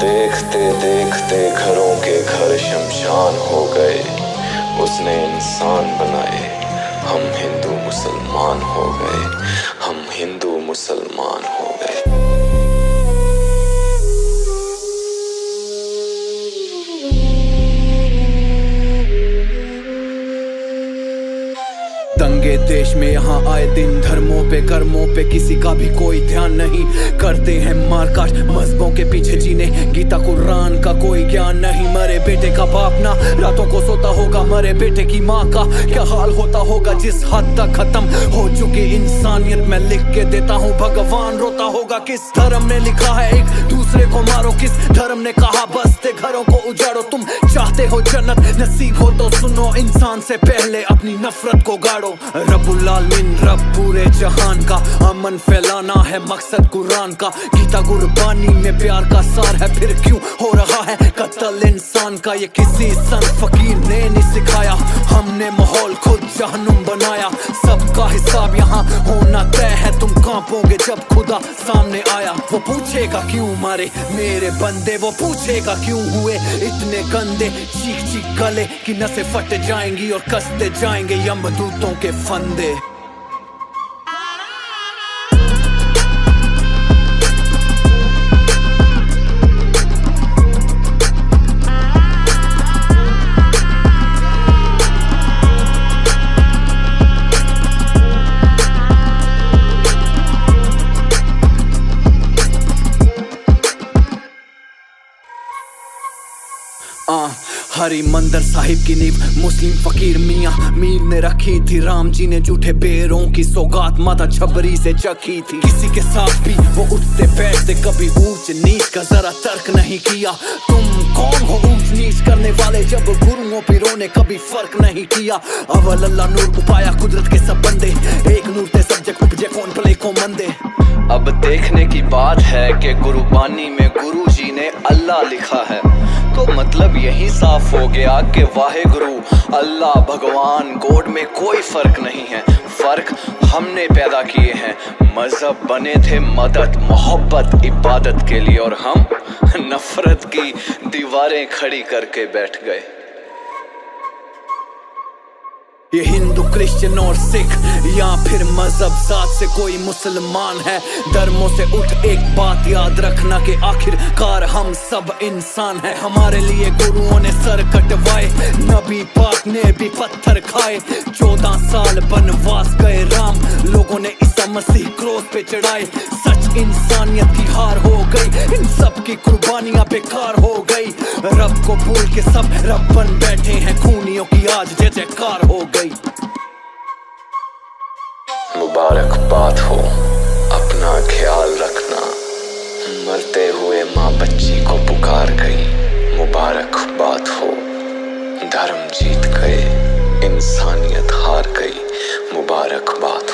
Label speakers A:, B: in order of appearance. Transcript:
A: देखते देखते घरों के घर शमशान हो गए। उसने इंसान बनाए, हम हिंदू मुसलमान हो गए, हम हिंदू मुसलमान हो गए।
B: दंगे देश में यहाँ आए दिन, धर्मों पे कर्मों पे किसी का भी कोई ध्यान नहीं। करते हैं मारकाट मजहबों के पीछे जीने, गीता कुरान का कोई ज्ञान नहीं। मरे बेटे का बाप ना रातों को सोता होगा, मरे बेटे की माँ का क्या हाल होता होगा। जिस हद तक खत्म हो चुकी इंसानियत मैं लिख के देता हूँ, भगवान रोता होगा। किस धर्म ने लिखा है एक दूसरे को मारो, किस धर्म ने कहा बसते घरों को उजाड़ो। तुम चाहते हो जन्नत नसीब हो तो सुनो, इंसान से पहले अपनी नफरत को गाड़ो। रब्बुल आलमीन रब पूरे जहान का, अमन फैलाना है मकसद कुरान का। गीता गुरबानी में प्यार का सार है, फिर क्यों हो रहा है कत्ल इंसान का। ये किसी संत फकीर ने नहीं सिखाया, हमने माहौल खुद जहन्नुम बनाया। सबका हिसाब यहाँ होना तय है, तुम कांपोगे जब खुदा सामने आया। वो पूछेगा क्यों मारे मेरे बंदे, वो पूछेगा क्यों हुए इतने गंदे। चीख चीख गले की नसें फट जाएंगी और कसते जाएंगे यमदूतों के फंदे। हरी मंदिर साहिब की नींव मुस्लिम फकीर मियाँ मीर ने रखी थी। राम जी ने झूठे बेरों की सौगात माता छबरी से चखी थी। किसी के साथ भी वो उठते बैठते, कभी ऊंच नीच का जरा तर्क नहीं किया। तुम कौन हो ऊंच नीच करने वाले, जब गुरुओं पीरों ने कभी फर्क नहीं किया। अवल अल्लाह नूर उपाया कुदरत के सब बंदे, एक नूर ते सब्जेक्ट उपजे कौन भले को मंदे।
C: अब देखने की बात है कि गुरुबानी में गुरु जी ने अल्लाह लिखा है, तो मतलब यही साफ हो गया कि वाहे गुरु अल्लाह भगवान गॉड में कोई फर्क नहीं है। फर्क हमने पैदा किए हैं। मजहब बने थे मदद मोहब्बत इबादत के लिए, और हम नफरत की दीवारें खड़ी करके बैठ गए।
B: ये हिंदू क्रिश्चियन और सिख या फिर मजहब जात से कोई मुसलमान है, धर्मों से उठ एक बात याद रखना कि आखिरकार हम सब इंसान हैं। हमारे लिए गुरुओं ने सर कटवाए, नबी पाक ने भी पत्थर खाए। 14 साल बनवास गए राम, लोगों ने ईसा मसीह क्रोस पे चढ़ाए। सच इंसानियत की हार हो गई, इन सब की कुर्बानियां बेकार हो गई। रब को भूल के सब रब बन बैठे हैं, खूनियों की आज जय जयकार हो गई।
A: मुबारकबाद हो, अपना ख्याल रखना। मरते हुए माँ बच्ची को पुकार गई। मुबारकबाद हो, धर्म जीत गए, इंसानियत हार गई। मुबारकबाद।